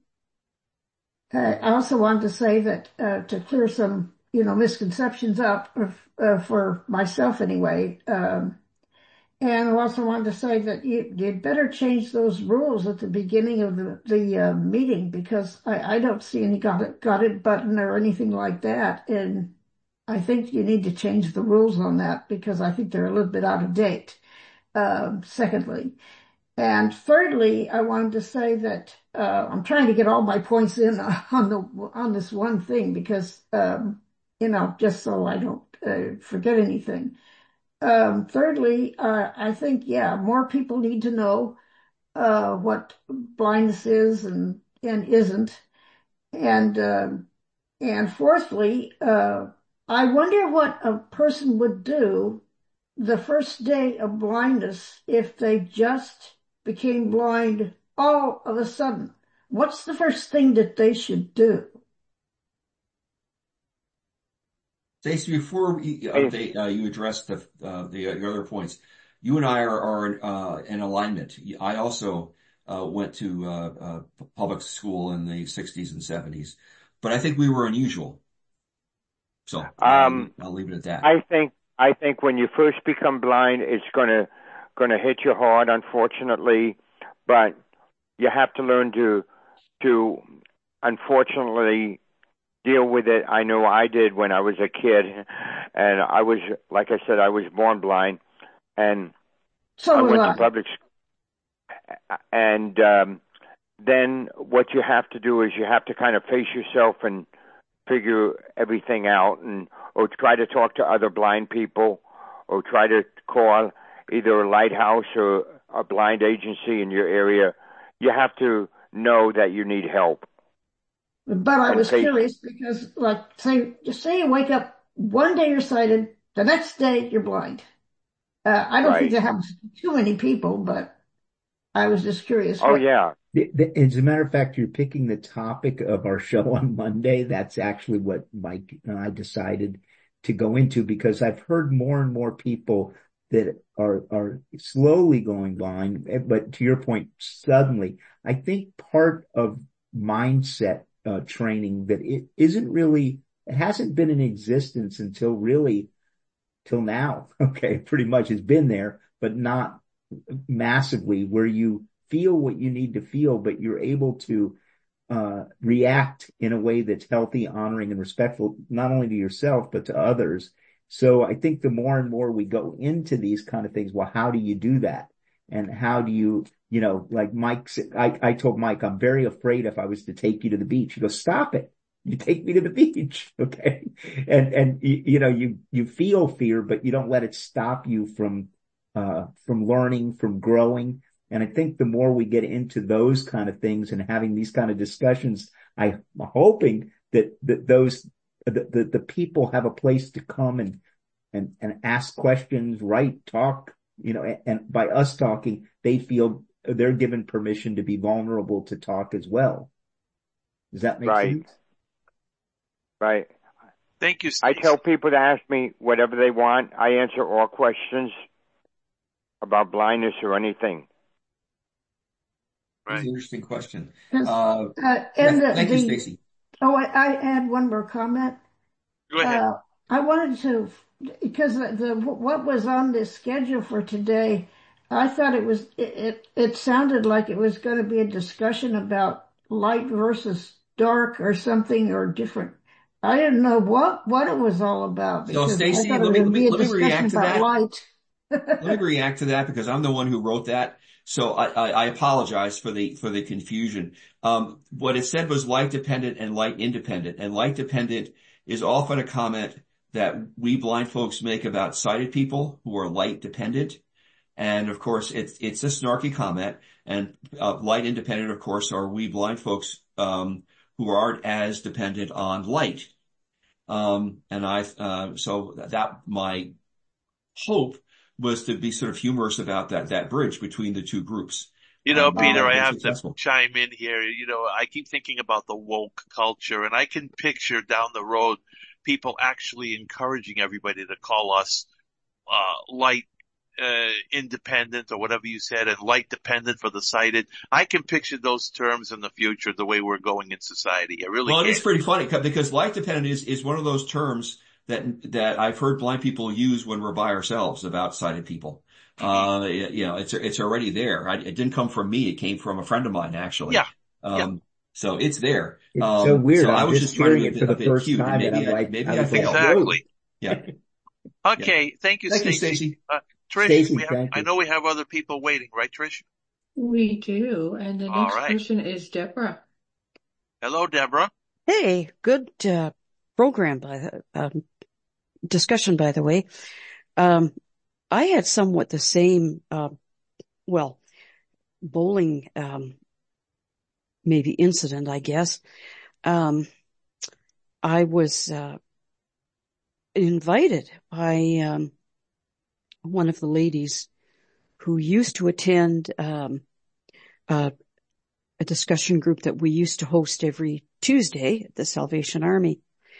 H: I also wanted to say that uh, to clear some, you know, misconceptions up uh, for myself anyway. Um, And I also wanted to say that you, you'd better change those rules at the beginning of the, the uh, meeting because I, I don't see any got it, got it button or anything like that. And I think you need to change the rules on that because I think they're a little bit out of date. Um, secondly. And thirdly, I wanted to say that uh, I'm trying to get all my points in on the on this one thing because, um, you know, just so I don't uh, forget anything. Um, thirdly, uh, I think, yeah, more people need to know, uh, what blindness is and, and isn't. And, um, and fourthly, uh, I wonder what a person would do the first day of blindness if they just became blind all of a sudden. What's the first thing that they should do?
C: Stacy, before we update, uh, you address the, uh, the, uh, your other points. You and I are, are, uh, in alignment. I also, uh, went to, uh, uh, public school in the sixties and seventies, but I think we were unusual. So,
D: Um,
C: I'll, I'll leave it at that.
D: I think, I think when you first become blind, it's gonna, gonna hit you hard, unfortunately, but you have to learn to, to, unfortunately, deal with it. I know I did when I was a kid, and I was, like I said, I was born blind, and
H: So
D: I
H: was
D: went
H: I.
D: to public school. And um, then what you have to do is you have to kind of face yourself and figure everything out, and or try to talk to other blind people, or try to call. either a lighthouse or a blind agency in your area, you have to know that you need help.
H: But I
D: And
H: was
D: face-
H: curious because, like, say, just say you wake up one day you're sighted, the next day you're blind. Uh, I don't
D: Right.
H: think that happens to too many people, but I was just curious.
D: Oh
H: what-
D: yeah,
E: The- the- As a matter of fact, you're picking the topic of our show on Monday. That's actually what Mike and I decided to go into, because I've heard more and more people that are, are slowly going blind. But to your point, suddenly, I think part of mindset uh, training that it isn't really, it hasn't been in existence until really till now. Okay. Pretty much has been there, but not massively, where you feel what you need to feel, but you're able to uh react in a way that's healthy, honoring, and respectful, not only to yourself, but to others. So I think the more and more we go into these kind of things, well, how do you do that? And how do you, you know, like Mike said, I, I told Mike, I'm very afraid if I was to take you to the beach. He goes, stop it. You take me to the beach. Okay. And, and, you, you know, you, you feel fear, but you don't let it stop you from, uh, from learning, from growing. And I think the more we get into those kind of things and having these kind of discussions, I'm hoping that, that those, the, the, the people have a place to come and, and, and ask questions, write, talk, you know, and, and by us talking, they feel they're given permission to be vulnerable to talk as well. Does that make
D: right,
E: sense?
D: right.
A: Thank you,
D: I
A: Stacey.
D: tell people to ask me whatever they want. I answer all questions about blindness or anything.
C: That's
A: Right.
C: an interesting question.
H: Yes.
C: Uh,
H: Uh, and
C: yeah,
H: the,
C: thank you,
H: the
C: Stacey.
H: oh, I, I had one more comment.
A: Go ahead.
H: Uh, I wanted to, because the, the what was on the schedule for today, I thought it was it, it it sounded like it was going to be a discussion about light versus dark or something or different. I didn't know what what it was all about,
C: So,
H: because I
C: Stacey,
H: thought
C: let
H: it
C: me
H: would
C: let
H: be
C: me
H: a
C: let me
H: discussion
C: react to
H: about
C: that.
H: light.
C: Let me react to that because I'm the one who wrote that. So I, I, I apologize for the for the confusion. Um, what it said was light dependent and light independent, and light dependent is often a comment that we blind folks make about sighted people who are light dependent. And of course, it's it's a snarky comment. And uh, light independent, of course, are we blind folks um, who aren't as dependent on light. Um, and I uh, so that my hope was to be sort of humorous about that that bridge between the two groups.
A: You know,
C: Um,
A: Peter,
C: I've
A: I
C: been
A: have
C: successful.
A: to chime in here. You know, I keep thinking about the woke culture, and I can picture down the road people actually encouraging everybody to call us uh light uh independent or whatever you said, and light dependent for the sighted. I can picture those terms in the future, the way we're going in society. I really
C: Well, it
A: can.
C: is pretty funny because light dependent is is one of those terms that that I've heard blind people use when we're by ourselves about sighted people. Uh, you know, it's it's already there. I, it didn't come from me; it came from a friend of mine, actually.
A: Yeah,
C: Um,
A: yeah.
C: So it's there.
E: It's
C: Um,
E: so weird.
C: so I
E: I'm
C: was
E: just
C: just trying to
E: hearing
C: be
E: it
C: a
E: for
C: bit,
E: the
C: a bit
E: first
C: cute, and
E: time, and
C: maybe
E: I'm
C: I
E: like,
C: maybe
E: I
C: I
E: was like,
C: failed.
A: Exactly.
C: Yeah.
A: Okay, thank you,
C: Thank you,
A: Stacey.
C: Stacey.
A: Uh, Trish,
E: Stacey,
A: we have,
E: thank
A: I
E: you.
A: know we have other people waiting, right, Trish?
F: We do. And the
A: All
F: next
A: right.
F: person is Deborah.
A: Hello, Deborah.
I: Hey, good uh, program by the um, discussion, by the way. Um, I had somewhat the same, uh, well, bowling, um, maybe incident, I guess. Um, I was uh, invited by um, one of the ladies who used to attend um, uh, a discussion group that we used to host every Tuesday at the Salvation Army.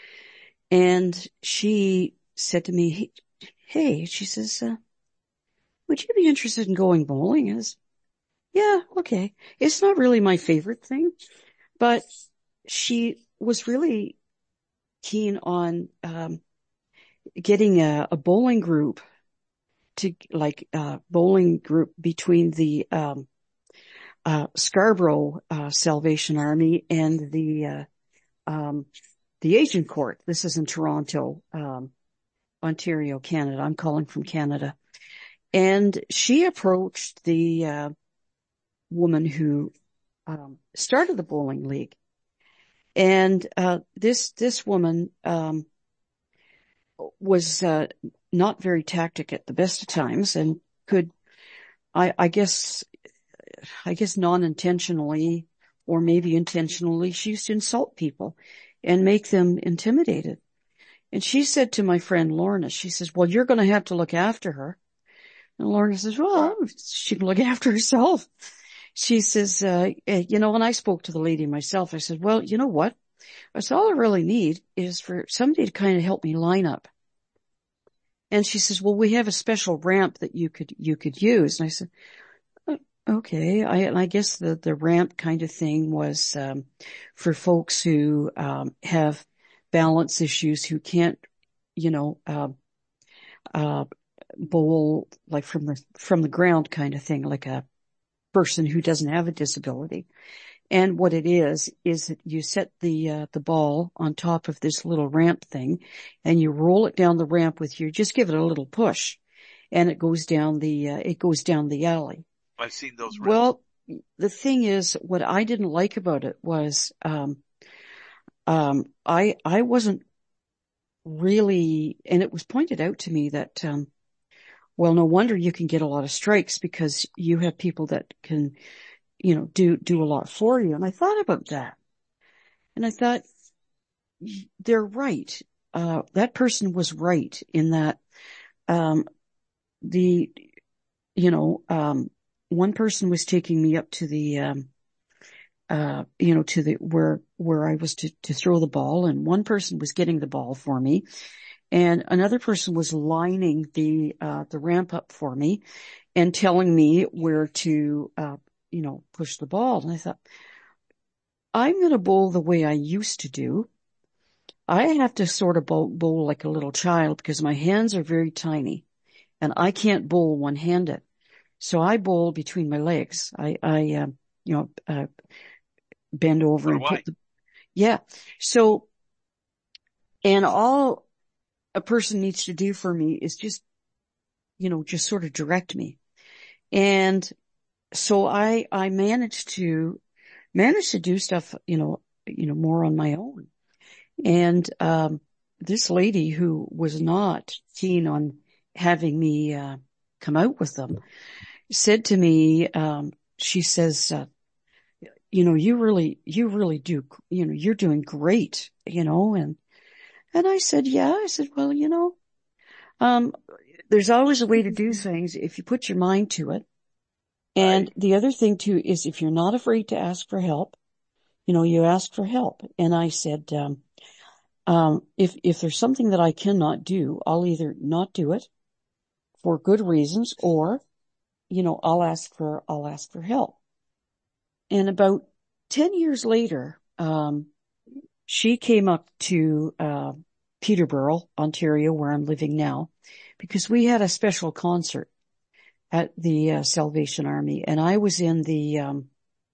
I: And she said to me, hey, she says, uh, would you be interested in going bowling? I was, yeah, okay. It's not really my favorite thing, but she was really keen on um getting a, a bowling group to like uh bowling group between the um uh Scarborough uh Salvation Army and the uh um the Asian Court. This is in Toronto, um Ontario, Canada. I'm calling from Canada. And she approached the uh woman who um started the bowling league. And uh this this woman um was uh not very tactic at the best of times, and could, I, I guess, I guess non-intentionally or maybe intentionally, she used to insult people and make them intimidated. And she said to my friend Lorna, she says, well, you're going to have to look after her. And Lorna says, well, she can look after herself. She says, uh, you know, when I spoke to the lady myself, I said, well, you know what? I said, all I really need is for somebody to kind of help me line up. And she says, well, we have a special ramp that you could, you could use. And I said, okay. I, and I guess the, the ramp kind of thing was, um, for folks who, um, have balance issues, who can't, you know, uh, uh, bowl like from the, from the ground kind of thing, like a person who doesn't have a disability. And what it is, is that you set the, uh, the ball on top of this little ramp thing and you roll it down the ramp with your, just give it a little push and it goes down the, uh, it goes down the alley.
A: I've seen those ramps.
I: Well, the thing is, what I didn't like about it was, um, um, I, I wasn't really, and it was pointed out to me that, um, well, no wonder you can get a lot of strikes because you have people that can, you know, do, do a lot for you. And I thought about that and I thought they're right. Uh, that person was right in that, um, the, you know, um, one person was taking me up to the, um, uh, you know, to the, where, where I was to, to throw the ball, and one person was getting the ball for me and another person was lining the, uh, the ramp up for me and telling me where to, uh, you know, push the ball. And I thought, I'm going to bowl the way I used to do. I have to sort of bowl, bowl like a little child because my hands are very tiny and I can't bowl one-handed. So I bowl between my legs. I, I, uh, you know, uh, bend over and put the, yeah. So, and all a person needs to do for me is just, you know, just sort of direct me. And so I, I managed to, managed to do stuff, you know, you know, more on my own. And, um, this lady who was not keen on having me, uh, come out with them said to me, um, she says, uh, you know, you really, you really do, you know, you're doing great, you know, and, and I said, yeah, I said, well, you know, um, there's always a way to do things if you put your mind to it. And the other thing too is if you're not afraid to ask for help, you know, you ask for help. And I said, um, um, if, if there's something that I cannot do, I'll either not do it for good reasons or, you know, I'll ask for, I'll ask for help. And about ten years later, um, she came up to, uh, Peterborough, Ontario, where I'm living now, because we had a special concert at the uh, Salvation Army, and I was in the, um,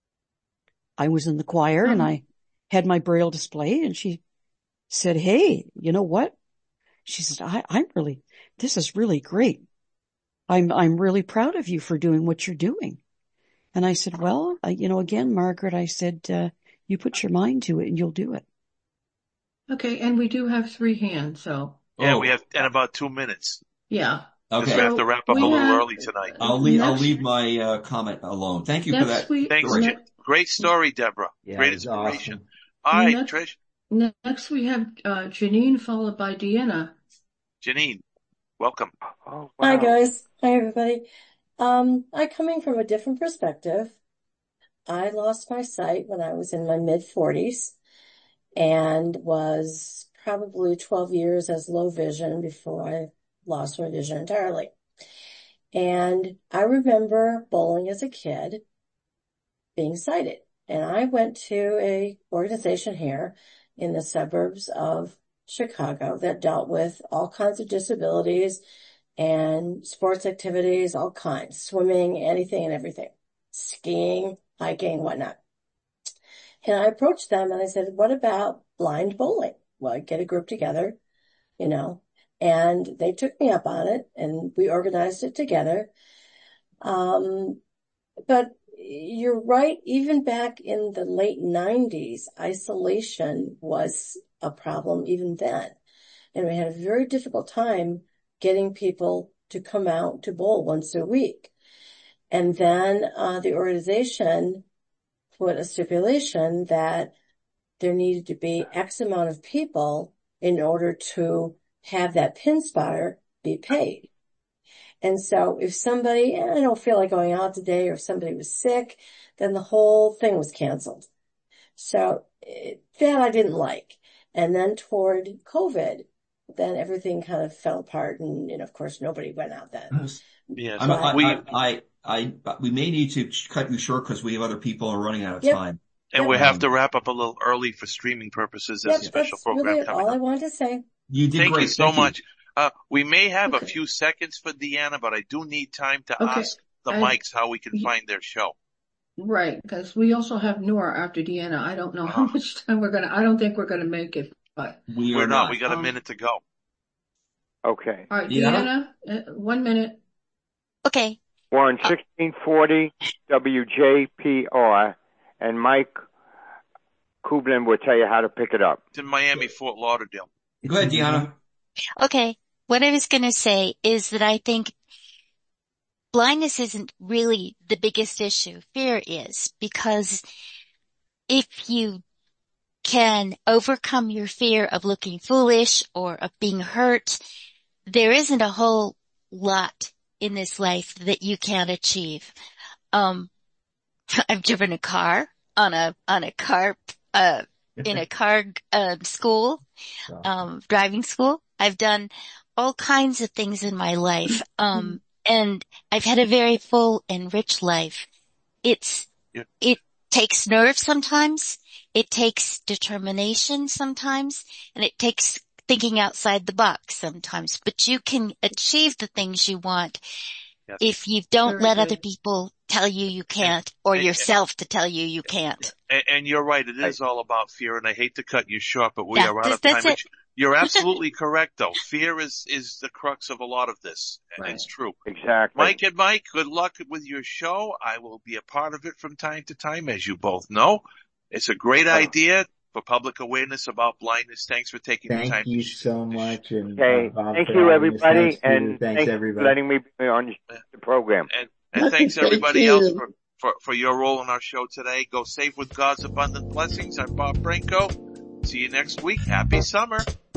I: I was in the choir mm-hmm. and I had my Braille display, and she said, hey, you know what? She said, I, I'm really, this is really great. I'm, I'm really proud of you for doing what you're doing. And I said, well, I, you know, again, Margaret, I said, uh, you put your mind to it and you'll do it.
F: Okay. And we do have three hands. So.
A: Yeah, oh. we have in about two minutes.
F: Yeah.
C: Okay.
A: We have to wrap up we a little have, early tonight.
C: I'll leave, next, I'll leave my, uh, comment alone. Thank you for that.
F: Week,
A: Thanks.
C: Story.
A: Great story, Deborah.
C: Yeah,
A: Great inspiration.
C: Awesome.
A: All right,
F: next,
A: Trish.
F: Next we have, uh, Janine followed by Deanna.
A: Janine, welcome.
D: Oh, wow.
J: Hi guys. Hi everybody. Um, I'm coming from a different perspective. I lost my sight when I was in my mid forties and was probably twelve years as low vision before I lost my vision entirely. And I remember bowling as a kid, being sighted. And I went to a organization here in the suburbs of Chicago that dealt with all kinds of disabilities and sports activities, all kinds, swimming, anything and everything, skiing, hiking, whatnot. And I approached them and I said, what about blind bowling? Well, I'd get a group together, you know, and they took me up on it and we organized it together. Um, but you're right. Even back in the late nineties, isolation was a problem even then. And we had a very difficult time getting people to come out to bowl once a week. And then uh, the organization put a stipulation that there needed to be X amount of people in order to have that pin spotter be paid. And so if somebody, eh, I don't feel like going out today, or if somebody was sick, then the whole thing was canceled. So that I didn't like. And then toward COVID, then everything kind of fell apart, and, and of course nobody went out then.
A: Yes,
C: I'm, I,
A: we,
C: I, I, I, we may need to cut you short because we have other people who are running out of
J: Yep.
C: time.
A: and
J: Yep.
A: we have to wrap up a little early for streaming purposes. There's
J: Yep,
A: a special
J: that's
A: program
J: really
A: coming
J: all
A: up.
J: I wanted to say.
C: You did
A: Thank
C: great.
A: you so
C: Thank
A: much. Uh, we may have a
F: Okay.
A: few seconds for Deanna, but I do need time to
F: Okay.
A: ask the
F: I-
A: mics how we can
F: y-
A: find their show.
F: Right, because we also have Nora after Deanna. I don't know how much time we're gonna, I don't think we're gonna make it, but,
C: We
A: We're
C: are
A: not.
C: not.
A: We got a
F: Um,
A: minute to go.
D: Okay.
F: all right,
C: Deanna?
F: Deanna, uh, one minute.
G: Okay.
D: We're on sixteen forty W J P R, and Mike Kublin will tell you how to pick it up.
A: It's in Miami, Fort Lauderdale.
C: Go ahead, Deanna.
G: Okay. What I was going to say is that I think blindness isn't really the biggest issue. Fear is, because if you can overcome your fear of looking foolish or of being hurt, there isn't a whole lot in this life that you can't achieve. Um, I've driven a car on a, on a car, uh, in a car, uh, school, um, driving school. I've done all kinds of things in my life. Um, and I've had a very full and rich life. It's,
A: Yeah.
G: it takes nerve sometimes. It takes determination sometimes, and it takes thinking outside the box sometimes, but you can achieve the things you want
A: Yes.
G: if you don't
F: Very
G: let
F: good.
G: other people tell you you can't, or
A: and-
G: yourself to tell you you can't.
A: And, and you're right. It is all about fear, and I hate to cut you short, but we
G: Yeah,
A: are out of
G: that's
A: time.
G: it.
A: You're absolutely correct, though. Fear is, is the crux of a lot of this. And
F: Right.
A: it's true.
D: Exactly.
A: Mike and Mike, good luck with your show. I will be a part of it from time to time, as you both know. It's a great idea for public awareness about blindness. Thanks for taking the time.
E: Thank you
A: to sh-
E: so much. And
D: Okay.
E: uh, Bob,
D: Thank
E: for
D: you,
E: having us.
D: everybody,
E: Thanks, Peter.
D: and
E: Thanks,
D: thanks for
E: everybody.
D: letting me be on the program.
A: And, and thanks
F: Thank
A: everybody
F: you.
A: else for, for, for your role in our show today. Go safe with God's abundant blessings. I'm Bob Branco. See you next week. Happy summer.